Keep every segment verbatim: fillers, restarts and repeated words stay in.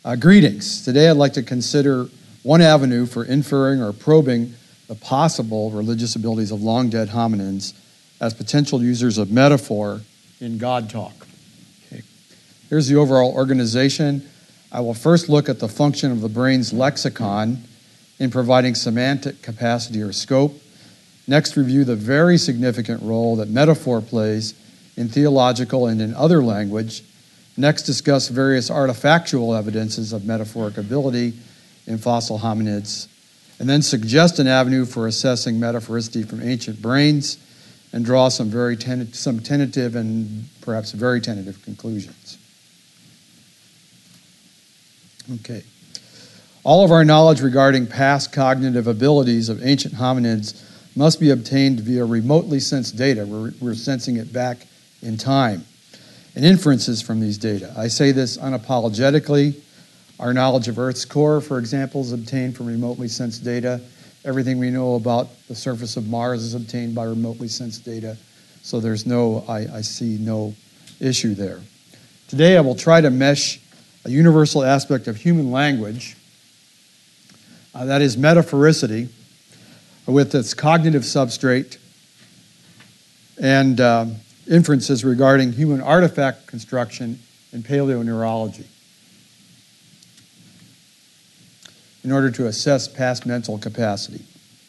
Uh, greetings. Today I'd like to consider one avenue for inferring or probing the possible religious abilities of long-dead hominins as potential users of metaphor in God talk. Okay. Here's the overall organization. I will first look at the function of the brain's lexicon in providing semantic capacity or scope. Next, review the very significant role that metaphor plays in theological and in other language. Next, discuss various artifactual evidences of metaphoric ability in fossil hominids, and then suggest an avenue for assessing metaphoricity from ancient brains and draw some very ten- some tentative and perhaps very tentative conclusions. Okay. All of our knowledge regarding past cognitive abilities of ancient hominids must be obtained via remotely sensed data. We're, we're sensing it back in time, and inferences from these data. I say this unapologetically. Our knowledge of Earth's core, for example, is obtained from remotely sensed data. Everything we know about the surface of Mars is obtained by remotely sensed data. So there's no, I, I see no issue there. Today I will try to mesh a universal aspect of human language, uh, that is metaphoricity, with its cognitive substrate and uh, inferences regarding human artifact construction in paleoneurology in order to assess past mental capacity.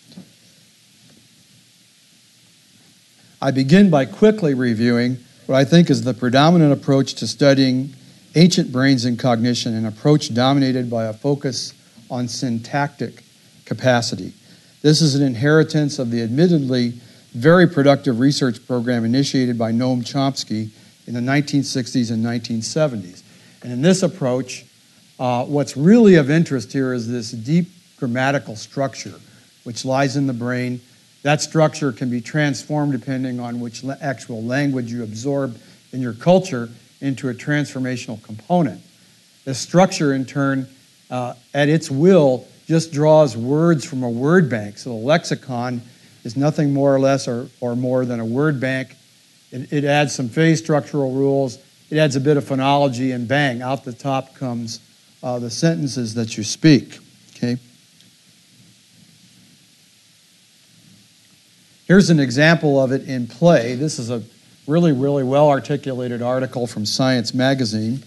I begin by quickly reviewing what I think is the predominant approach to studying ancient brains and cognition, an approach dominated by a focus on syntactic capacity. This is an inheritance of the admittedly very productive research program initiated by Noam Chomsky in the nineteen sixties and nineteen seventies. And in this approach, uh, what's really of interest here is this deep grammatical structure which lies in the brain. That structure can be transformed depending on which la- actual language you absorb in your culture into a transformational component. This structure, in turn, uh, at its will, just draws words from a word bank. So the lexicon is nothing more or less or, or more than a word bank. It, it adds some phase structural rules. It adds a bit of phonology, and bang, out the top comes uh, the sentences that you speak. Okay. Here's an example of it in play. This is a really, really well-articulated article from Science Magazine.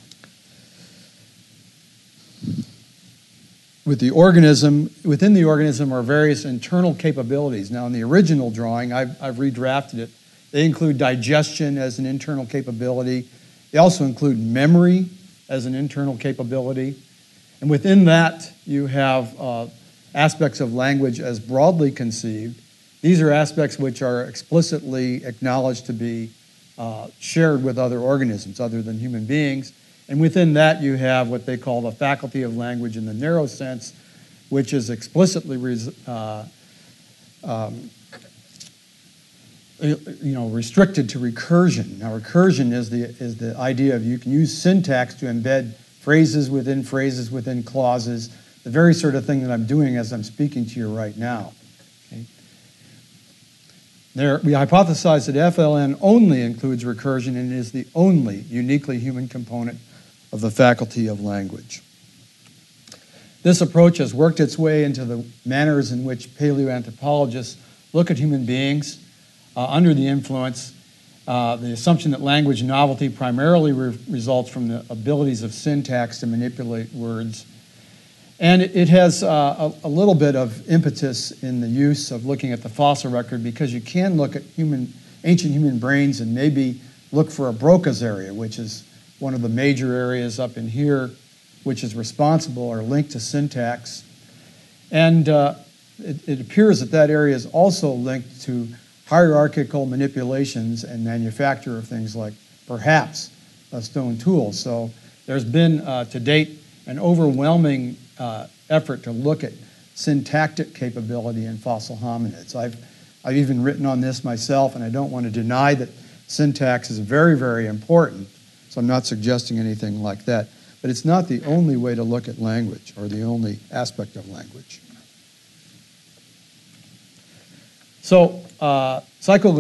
With the organism, within the organism are various internal capabilities. Now, in the original drawing, I've, I've redrafted it. They include digestion as an internal capability. They also include memory as an internal capability. And within that, you have uh, aspects of language as broadly conceived. These are aspects which are explicitly acknowledged to be uh, shared with other organisms other than human beings. And within that, you have what they call the faculty of language in the narrow sense, which is explicitly res- uh, um, you know, restricted to recursion. Now, recursion is the, is the idea of you can use syntax to embed phrases within phrases within clauses, the very sort of thing that I'm doing as I'm speaking to you right now. Okay? There, we hypothesize that F L N only includes recursion and is the only uniquely human component of the faculty of language. This approach has worked its way into the manners in which paleoanthropologists look at human beings uh, under the influence, uh, the assumption that language novelty primarily re- results from the abilities of syntax to manipulate words. And it, it has uh, a, a little bit of impetus in the use of looking at the fossil record, because you can look at human, ancient human brains and maybe look for a Broca's area, which is one of the major areas up in here, which is responsible or linked to syntax. And uh, it, it appears that that area is also linked to hierarchical manipulations and manufacture of things like, perhaps, a stone tool. So there's been, uh, to date, an overwhelming uh, effort to look at syntactic capability in fossil hominids. I've, I've even written on this myself, and I don't want to deny that syntax is very, very important. So I'm not suggesting anything like that. But it's not the only way to look at language or the only aspect of language. So uh,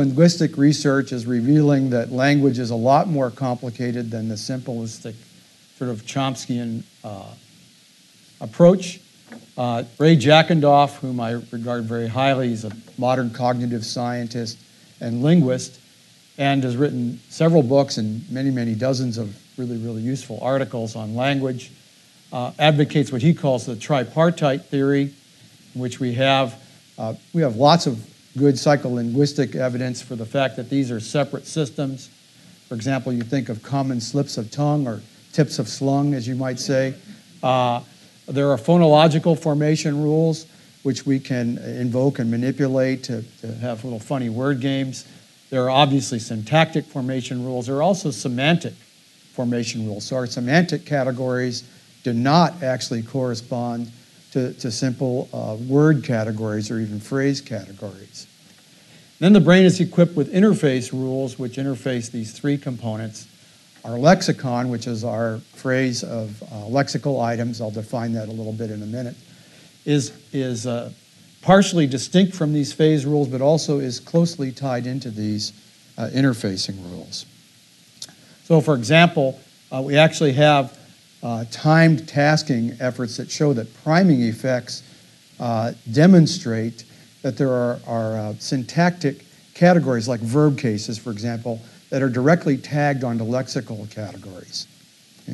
psycholinguistic research is revealing that language is a lot more complicated than the simplistic sort of Chomskyan uh, approach. Uh, Ray Jackendoff, whom I regard very highly, is a modern cognitive scientist and linguist, and has written several books and many, many dozens of really, really useful articles on language. Uh, advocates what he calls the tripartite theory, in which we have uh, we have lots of good psycholinguistic evidence for the fact that these are separate systems. For example, you think of common slips of tongue or tips of slung, as you might say. Uh, there are phonological formation rules, which we can invoke and manipulate to, to have little funny word games. There are obviously syntactic formation rules. There are also semantic formation rules. So our semantic categories do not actually correspond to, to simple uh, word categories or even phrase categories. Then the brain is equipped with interface rules, which interface these three components. Our lexicon, which is our phrase of uh, lexical items, I'll define that a little bit in a minute, is, is uh, partially distinct from these phase rules, but also is closely tied into these uh, interfacing rules. So for example, uh, we actually have uh, timed tasking efforts that show that priming effects uh, demonstrate that there are, are uh, syntactic categories, like verb cases, for example, that are directly tagged onto lexical categories. Okay.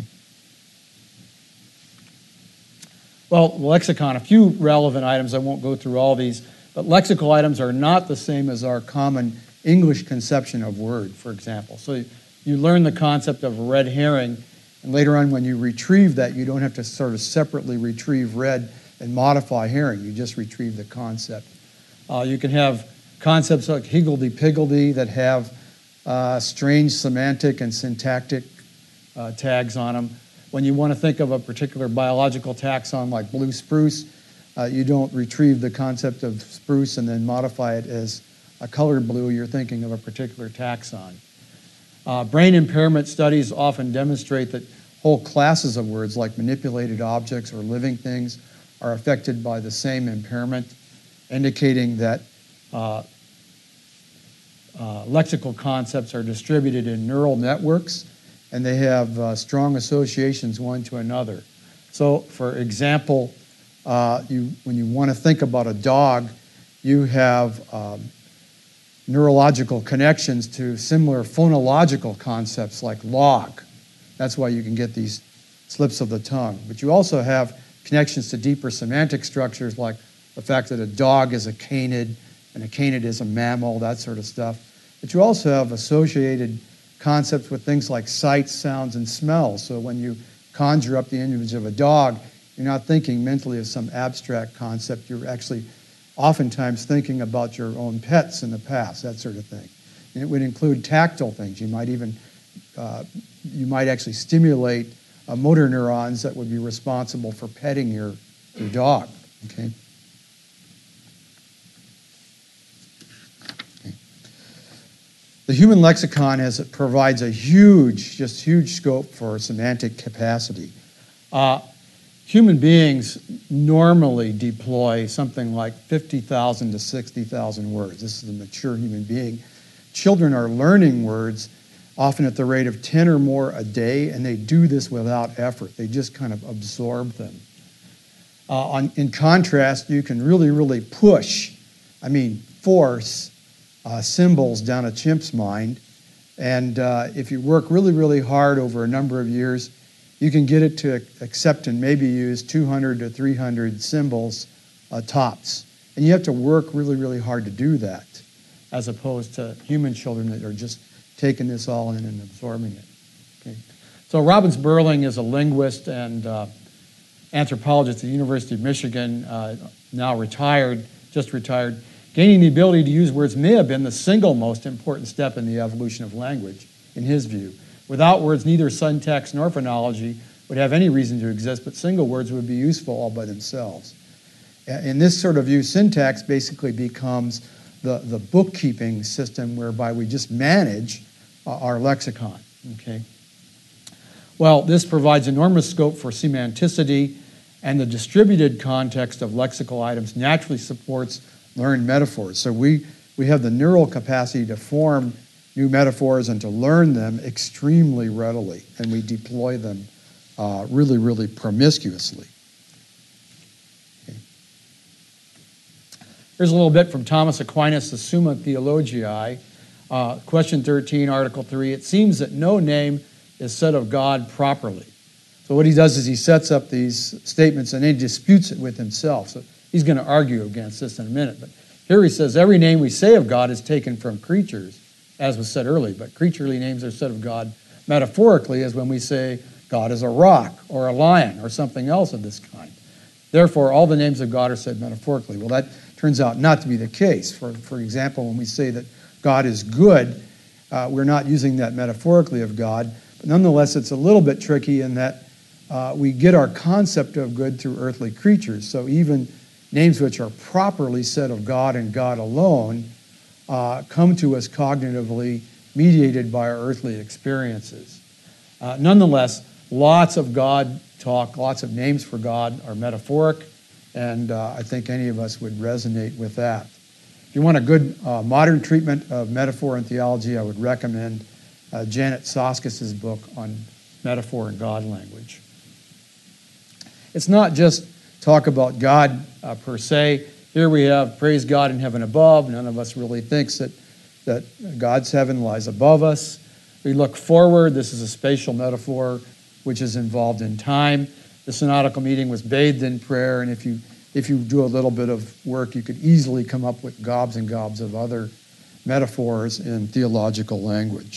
Well, lexicon, a few relevant items. I won't go through all these, but lexical items are not the same as our common English conception of word, for example. So you, you learn the concept of a red herring, and later on when you retrieve that, you don't have to sort of separately retrieve red and modify herring. You just retrieve the concept. Uh, you can have concepts like higgledy-piggledy that have uh, strange semantic and syntactic uh, tags on them. When you want to think of a particular biological taxon like blue spruce, uh, you don't retrieve the concept of spruce and then modify it as a colored blue. You're thinking of a particular taxon. Uh, brain impairment studies often demonstrate that whole classes of words like manipulated objects or living things are affected by the same impairment, indicating that uh, uh, lexical concepts are distributed in neural networks, and they have uh, strong associations one to another. So, for example, uh, you, when you want to think about a dog, you have um, neurological connections to similar phonological concepts like log. That's why you can get these slips of the tongue. But you also have connections to deeper semantic structures like the fact that a dog is a canid and a canid is a mammal, that sort of stuff. But you also have associated concepts with things like sights, sounds, and smells. So when you conjure up the image of a dog, you're not thinking mentally of some abstract concept. You're actually oftentimes thinking about your own pets in the past, that sort of thing. And it would include tactile things. You might even, uh, you might actually stimulate uh, motor neurons that would be responsible for petting your, your dog, okay? The human lexicon has, it provides a huge, just huge scope for semantic capacity. Uh, human beings normally deploy something like fifty thousand to sixty thousand words. This is a mature human being. Children are learning words often at the rate of ten or more a day, and they do this without effort. They just kind of absorb them. Uh, on, in contrast, you can really, really push, I mean, force, Uh, symbols down a chimp's mind, and uh, if you work really, really hard over a number of years, you can get it to accept and maybe use two hundred to three hundred symbols uh, tops. And you have to work really, really hard to do that, as opposed to human children that are just taking this all in and absorbing it. Okay. So Robin Sperling is a linguist and uh, anthropologist at the University of Michigan, uh, now retired, just retired. Gaining the ability to use words may have been the single most important step in the evolution of language, in his view. Without words, neither syntax nor phonology would have any reason to exist, but single words would be useful all by themselves. In this sort of view, syntax basically becomes the, the bookkeeping system whereby we just manage uh, our lexicon, okay? Well, this provides enormous scope for semanticity, and the distributed context of lexical items naturally supports learned metaphors. So we, we have the neural capacity to form new metaphors and to learn them extremely readily, and we deploy them uh, really, really promiscuously. Okay. Here's a little bit from Thomas Aquinas' the Summa Theologiae. Uh, question thirteen, Article three. It seems that no name is said of God properly. So what he does is he sets up these statements and then he disputes it with himself. So he's going to argue against this in a minute. But here he says, every name we say of God is taken from creatures, as was said earlier. But creaturely names are said of God metaphorically, as when we say God is a rock or a lion or something else of this kind. Therefore, all the names of God are said metaphorically. Well, that turns out not to be the case. For, for example, when we say that God is good, uh, we're not using that metaphorically of God. But nonetheless, it's a little bit tricky in that Uh, we get our concept of good through earthly creatures. So even names which are properly said of God and God alone uh, come to us cognitively mediated by our earthly experiences. Uh, nonetheless, lots of God talk, lots of names for God are metaphoric, and uh, I think any of us would resonate with that. If you want a good uh, modern treatment of metaphor and theology, I would recommend uh, Janet Soskis's book on metaphor and God language. It's not just talk about God uh, per se. Here we have praise God in heaven above. None of us really thinks that, that God's heaven lies above us. We look forward. This is a spatial metaphor which is involved in time. The synodical meeting was bathed in prayer, and if you, if you do a little bit of work, you could easily come up with gobs and gobs of other metaphors in theological language.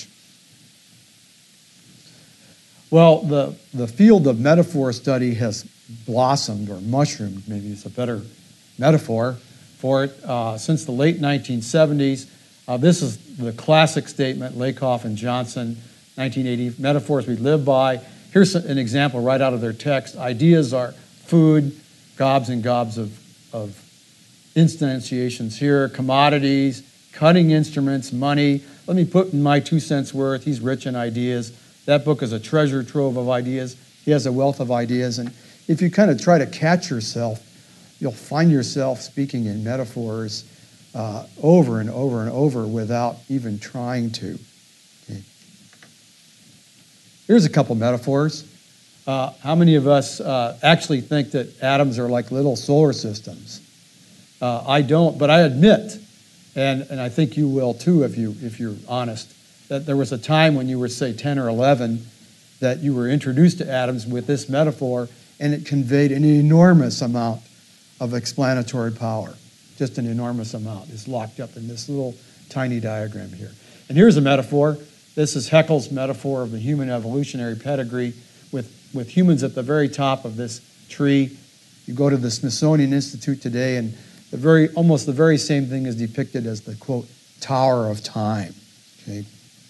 Well, the, the field of metaphor study has blossomed, or mushroomed, maybe is a better metaphor for it, uh, since the late nineteen seventies. Uh, this is the classic statement, Lakoff and Johnson, nineteen eighty, metaphors we live by. Here's an example right out of their text. Ideas are food, gobs and gobs of, of instantiations here, commodities, cutting instruments, money. Let me put in my two cents worth. He's rich in ideas. That book is a treasure trove of ideas. He has a wealth of ideas, and if you kind of try to catch yourself, you'll find yourself speaking in metaphors uh, over and over and over without even trying to. Okay. Here's a couple metaphors. Uh, how many of us uh, actually think that atoms are like little solar systems? Uh, I don't, but I admit, and, and I think you will too if, you, if you're honest, that there was a time when you were, say, ten or eleven, that you were introduced to atoms with this metaphor, and it conveyed an enormous amount of explanatory power. Just an enormous amount is locked up in this little tiny diagram here. And here's a metaphor. This is Haeckel's metaphor of the human evolutionary pedigree with, with humans at the very top of this tree. You go to the Smithsonian Institute today, and the very, almost the very same thing is depicted as the, quote, Tower of Time. Okay?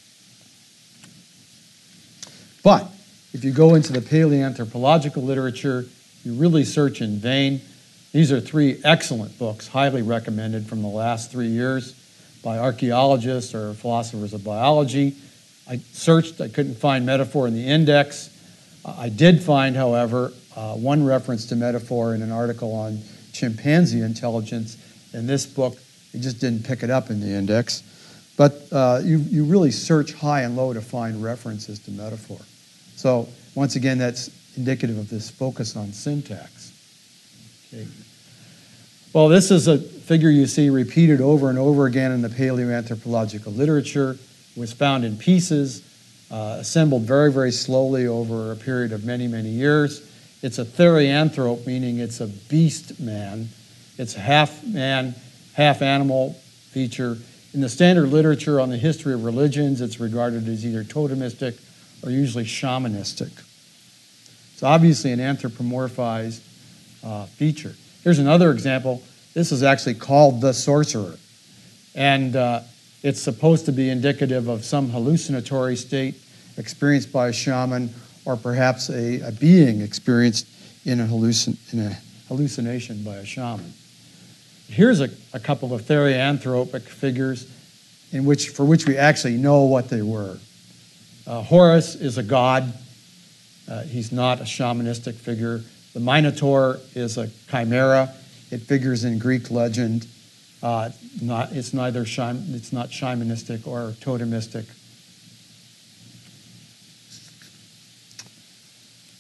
But if you go into the paleoanthropological literature, you really search in vain. These are three excellent books, highly recommended from the last three years by archaeologists or philosophers of biology. I searched, I couldn't find metaphor in the index. Uh, I did find, however, uh, one reference to metaphor in an article on chimpanzee intelligence in this book. They just didn't pick it up in the index. But uh, you, you really search high and low to find references to metaphor. So once again, that's indicative of this focus on syntax. Okay. Well, this is a figure you see repeated over and over again in the paleoanthropological literature. It was found in pieces, uh, assembled very, very slowly over a period of many, many years. It's a therianthrope, meaning it's a beast man. It's a half man, half animal feature. In the standard literature on the history of religions, it's regarded as either totemistic or usually shamanistic. It's obviously an anthropomorphized uh, feature. Here's another example. This is actually called the sorcerer. And uh, it's supposed to be indicative of some hallucinatory state experienced by a shaman, or perhaps a, a being experienced in a, hallucin in a hallucination by a shaman. Here's a, a couple of therianthropic figures in which, for which we actually know what they were. Uh, Horus is a god. Uh, he's not a shamanistic figure. The Minotaur is a chimera. It figures in Greek legend. Uh, not, it's neither sham, it's not shamanistic or totemistic.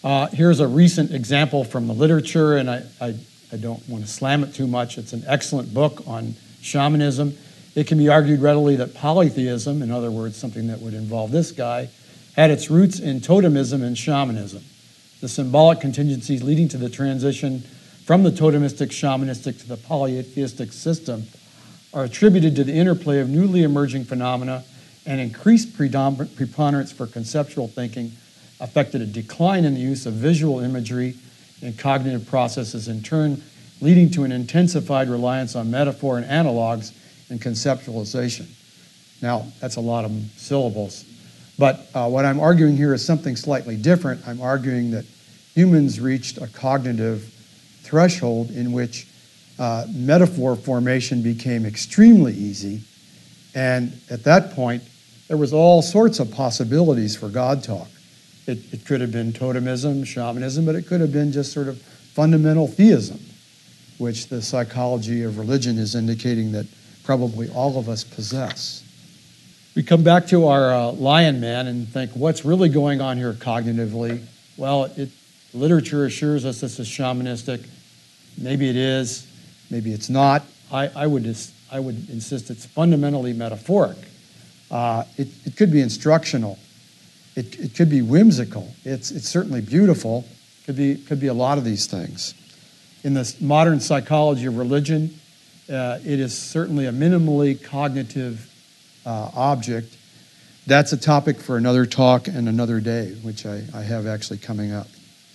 Uh, here's a recent example from the literature, and I, I, I don't want to slam it too much. It's an excellent book on shamanism. It can be argued readily that polytheism, in other words, something that would involve this guy, had its roots in totemism and shamanism. The symbolic contingencies leading to the transition from the totemistic shamanistic to the polytheistic system are attributed to the interplay of newly emerging phenomena, and increased preponderance for conceptual thinking affected a decline in the use of visual imagery and cognitive processes, in turn leading to an intensified reliance on metaphor and analogs in conceptualization. Now, that's a lot of syllables. But uh, what I'm arguing here is something slightly different. I'm arguing that humans reached a cognitive threshold in which uh, metaphor formation became extremely easy. And at that point, there was all sorts of possibilities for God talk. It, it could have been totemism, shamanism, but it could have been just sort of fundamental theism, which the psychology of religion is indicating that probably all of us possess. We come back to our uh, lion man and think, what's really going on here cognitively? Well, it, literature assures us this is shamanistic. Maybe it is, maybe it's not. I, I, would, I would insist it's fundamentally metaphoric. Uh, it, it could be instructional. It, it could be whimsical. It's, it's certainly beautiful. It could be, could be a lot of these things. In the modern psychology of religion, uh, it is certainly a minimally cognitive uh, object. That's a topic for another talk and another day, which I, I have actually coming up.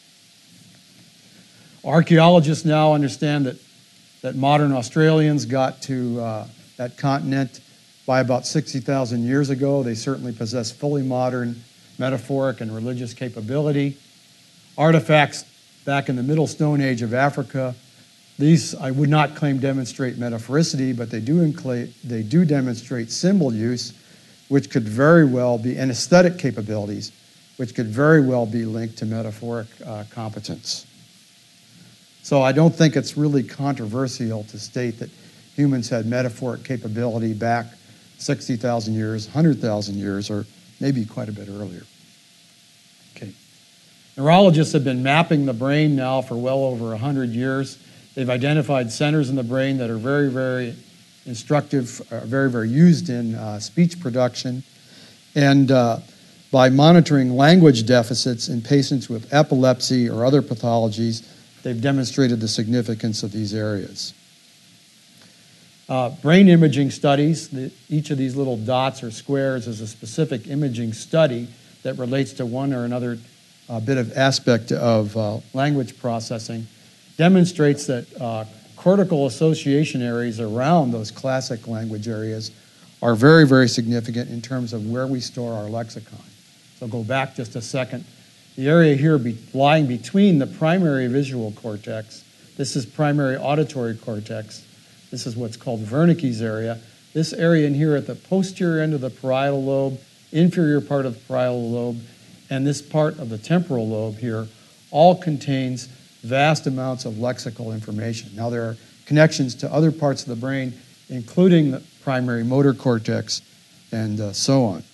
Archaeologists now understand that, that modern Australians got to uh, that continent by about sixty thousand years ago. They certainly possess fully modern metaphoric and religious capability. Artifacts back in the Middle Stone Age of Africa, these I would not claim demonstrate metaphoricity, but they do, include, they do demonstrate symbol use, which could very well be, and aesthetic capabilities, which could very well be linked to metaphoric uh, competence. So I don't think it's really controversial to state that humans had metaphoric capability back sixty thousand years, one hundred thousand years, or maybe quite a bit earlier. Okay. Neurologists have been mapping the brain now for well over one hundred years. They've identified centers in the brain that are very, very instructive, are very, very used in uh, speech production. And uh, by monitoring language deficits in patients with epilepsy or other pathologies, they've demonstrated the significance of these areas. Uh, brain imaging studies, the, each of these little dots or squares is a specific imaging study that relates to one or another uh, bit of aspect of uh, language processing, demonstrates that uh, cortical association areas around those classic language areas are very, very significant in terms of where we store our lexicon. So go back just a second. The area here be, lying between the primary visual cortex, this is primary auditory cortex, this is what's called Wernicke's area. This area in here at the posterior end of the parietal lobe, inferior part of the parietal lobe, and this part of the temporal lobe here all contains vast amounts of lexical information. Now there are connections to other parts of the brain, including the primary motor cortex and uh, so on.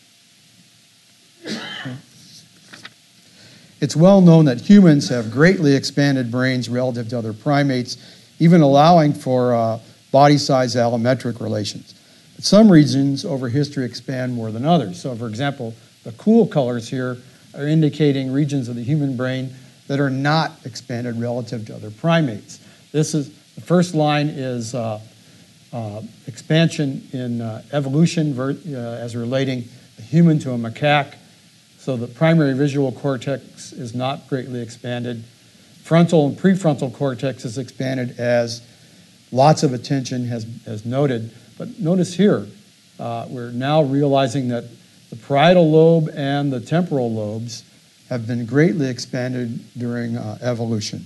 It's well known that humans have greatly expanded brains relative to other primates, even allowing for uh, body size allometric relations. But some regions over history expand more than others. So for example, the cool colors here are indicating regions of the human brain that are not expanded relative to other primates. This is, the first line is uh, uh, expansion in uh, evolution ver uh, as relating a human to a macaque. So the primary visual cortex is not greatly expanded. Frontal and prefrontal cortex is expanded as lots of attention has, has noted. But notice here, uh, we're now realizing that the parietal lobe and the temporal lobes have been greatly expanded during uh, evolution.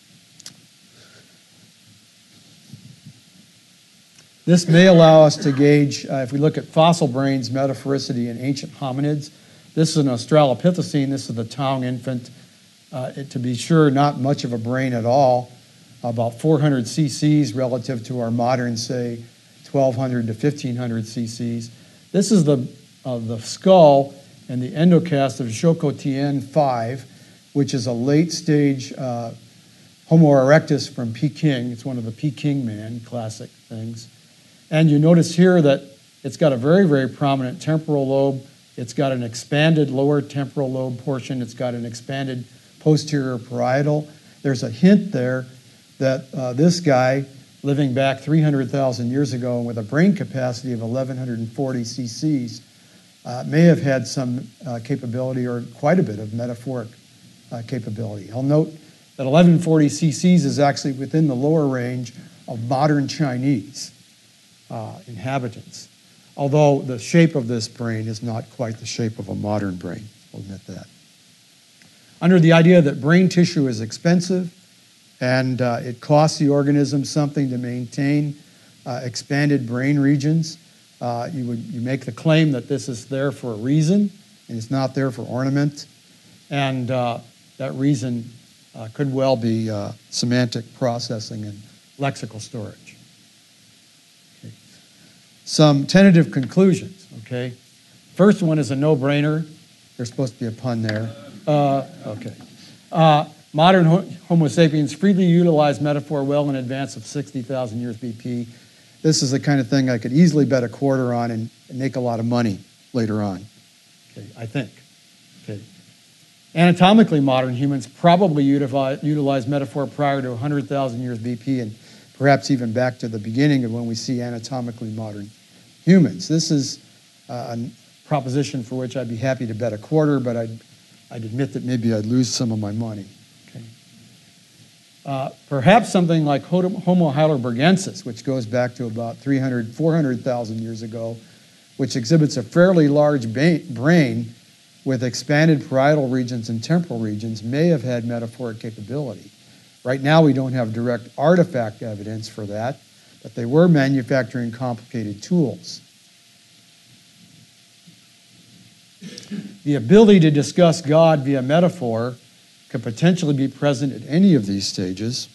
This may allow us to gauge, uh, if we look at fossil brains, metaphoricity in ancient hominids. This is an Australopithecine, this is the Taung infant. Uh, it, to be sure, not much of a brain at all, about four hundred cc's relative to our modern, say, twelve hundred to fifteen hundred cc's. This is the, uh, the skull and the endocast of Zhoukoutian five. which is a late stage uh, Homo erectus from Peking. It's one of the Peking man classic things. And you notice here that it's got a very, very prominent temporal lobe. It's got an expanded lower temporal lobe portion. It's got an expanded posterior parietal. There's a hint there that uh, this guy, living back three hundred thousand years ago and with a brain capacity of eleven forty cc's, uh, may have had some uh, capability or quite a bit of metaphoric uh, capability. I'll note that eleven forty cc's is actually within the lower range of modern Chinese uh, inhabitants, although the shape of this brain is not quite the shape of a modern brain. I'll admit that. Under the idea that brain tissue is expensive and uh, it costs the organism something to maintain uh, expanded brain regions, uh, you would you make the claim that this is there for a reason and it's not there for ornament, and uh, that reason uh, could well be uh, semantic processing and lexical storage. Okay. Some tentative conclusions. Okay, first one is a no-brainer. There's supposed to be a pun there. Uh, okay. Uh, modern Homo sapiens freely utilize metaphor well in advance of sixty thousand years B P. This is the kind of thing I could easily bet a quarter on and, and make a lot of money later on. Okay, I think. Okay. Anatomically modern humans probably utilize, utilize metaphor prior to one hundred thousand years B P and perhaps even back to the beginning of when we see anatomically modern humans. This is uh, a proposition for which I'd be happy to bet a quarter, but I'd, I'd admit that maybe I'd lose some of my money. Okay. Uh, perhaps something like Homo heidelbergensis, which goes back to about three hundred, four hundred thousand years ago, which exhibits a fairly large brain with expanded parietal regions and temporal regions, may have had metaphoric capability. Right now, we don't have direct artifact evidence for that, but they were manufacturing complicated tools. The ability to discuss God via metaphor could potentially be present at any of these stages.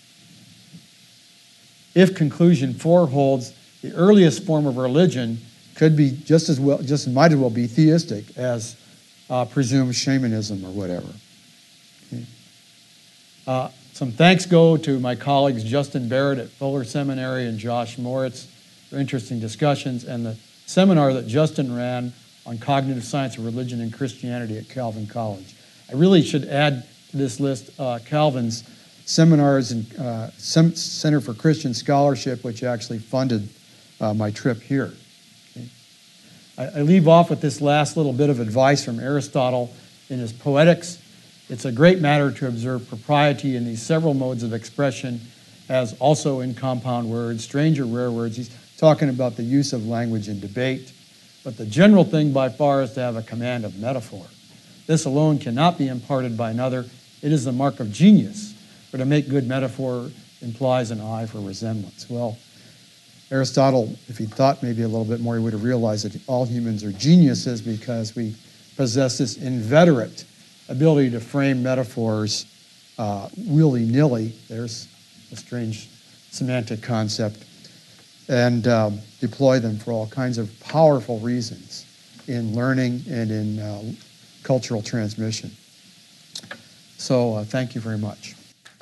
If conclusion four holds, the earliest form of religion could be just as well, just might as well be theistic as uh, presumed shamanism or whatever. Okay. Uh, some thanks go to my colleagues Justin Barrett at Fuller Seminary and Josh Moritz for interesting discussions, and the seminar that Justin ran on cognitive science of religion and Christianity at Calvin College. I really should add to this list uh, Calvin's seminars and uh, Sem Center for Christian Scholarship, which actually funded uh, my trip here. Okay. I, I leave off with this last little bit of advice from Aristotle in his Poetics. It's a great matter to observe propriety in these several modes of expression, as also in compound words, strange or rare words. He's talking about the use of language in debate. But the general thing by far is to have a command of metaphor. This alone cannot be imparted by another. It is the mark of genius. For to make good metaphor implies an eye for resemblance. Well, Aristotle, if he thought maybe a little bit more, he would have realized that all humans are geniuses because we possess this inveterate ability to frame metaphors uh, willy-nilly. There's a strange semantic concept. And um, deploy them for all kinds of powerful reasons in learning and in uh, cultural transmission. So uh, thank you very much.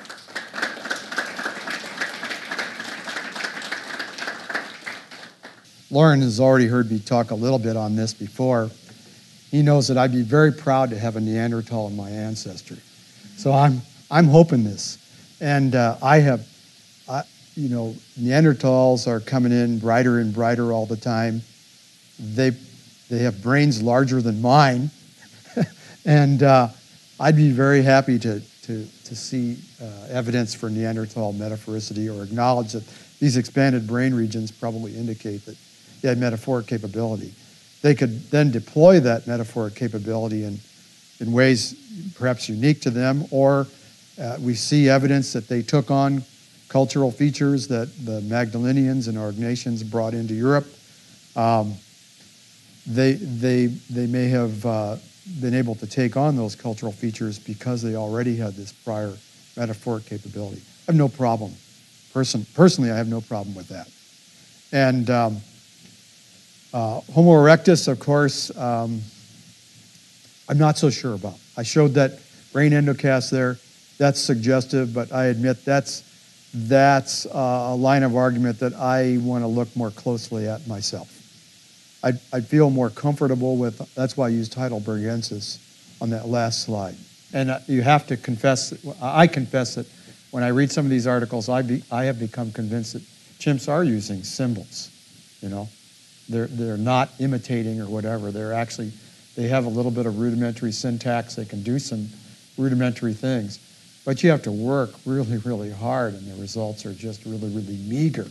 Lauren has already heard me talk a little bit on this before. He knows that I'd be very proud to have a Neanderthal in my ancestry. So I'm, I'm hoping this. And uh, I have... I, You know, Neanderthals are coming in brighter and brighter all the time. They, they have brains larger than mine. and uh, I'd be very happy to, to, to see uh, evidence for Neanderthal metaphoricity, or acknowledge that these expanded brain regions probably indicate that they had metaphoric capability. They could then deploy that metaphoric capability in, in ways perhaps unique to them, or uh, we see evidence that they took on cultural features that the Magdalenians and Aurignacians brought into Europe. Um, they, they, they may have uh, been able to take on those cultural features because they already had this prior metaphoric capability. I have no problem. Person, personally, I have no problem with that. And um, uh, Homo erectus, of course, um, I'm not so sure about. I showed that brain endocast there. That's suggestive, but I admit that's, that's a line of argument that I want to look more closely at myself. I'd, I'd feel more comfortable with, that's why I used Heidelbergensis on that last slide. And uh, you have to confess, I confess that when I read some of these articles, I, be, I have become convinced that chimps are using symbols, you know. They're, they're not imitating or whatever. They're actually, they have a little bit of rudimentary syntax. They can do some rudimentary things. But you have to work really, really hard, and the results are just really, really meager.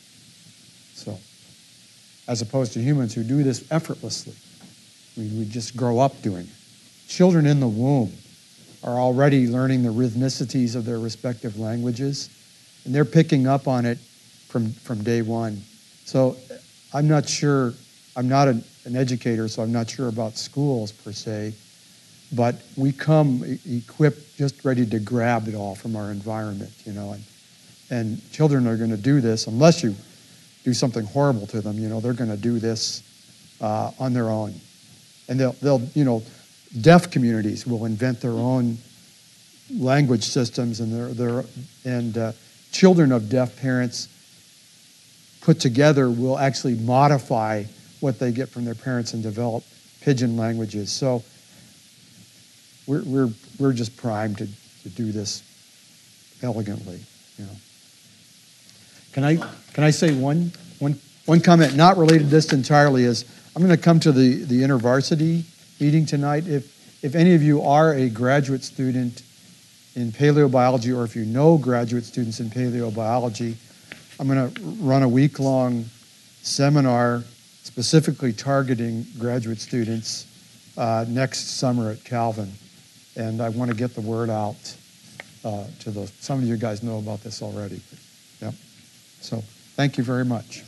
So, as opposed to humans who do this effortlessly. We, we just grow up doing it. Children in the womb are already learning the rhythmicities of their respective languages, and they're picking up on it from, from day one. So I'm not sure, I'm not an, an educator, so I'm not sure about schools per se, but we come e- equipped, just ready to grab it all from our environment, you know, and, and children are going to do this unless you do something horrible to them, you know, they're going to do this uh, on their own. And they'll, they'll, you know, deaf communities will invent their own language systems, and their, their and uh, children of deaf parents put together will actually modify what they get from their parents and develop pidgin languages. So we're we're we're just primed to, to do this elegantly, you know. Can I can I say one one one comment not related to this entirely is I'm going to come to the the InterVarsity meeting tonight. If if any of you are a graduate student in paleobiology, or if you know graduate students in paleobiology, I'm going to run a week-long seminar specifically targeting graduate students uh, next summer at Calvin, and I want to get the word out uh, to those. Some of you guys know about this already. Yep. So thank you very much.